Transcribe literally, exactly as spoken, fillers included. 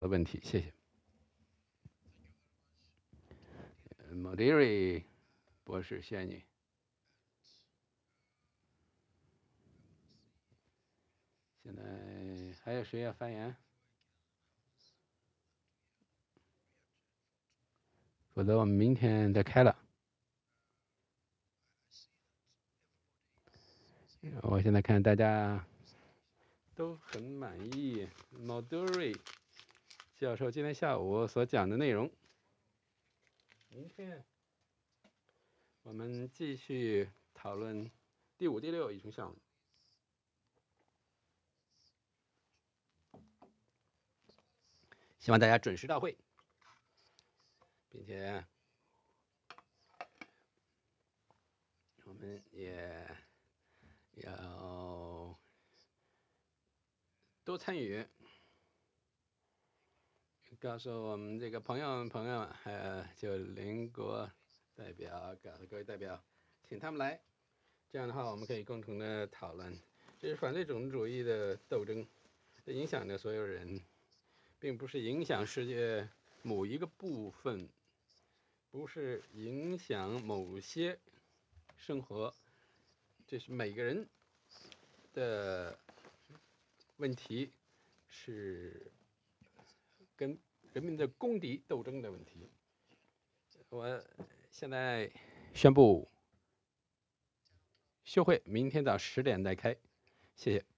的问题，谢谢。Modiri 博士，谢谢你。现在还有谁要发言？否则我们明天再开了。我现在看大家都很满意 Modiri 教授今天下午所讲的内容。明天我们继续讨论第五、第六议程项目。希望大家准时到会，并且我们也要多参与，告诉我们这个朋友们、朋友们，还有就邻国代表、各位代表，请他们来。这样的话，我们可以共同的讨论。这是反对种族主义的斗争，影响着所有人，并不是影响世界某一个部分，不是影响某些生活，这是每个人的问题，是跟人民的公敌斗争的问题。我现在宣布休会，明天早十点再开，谢谢。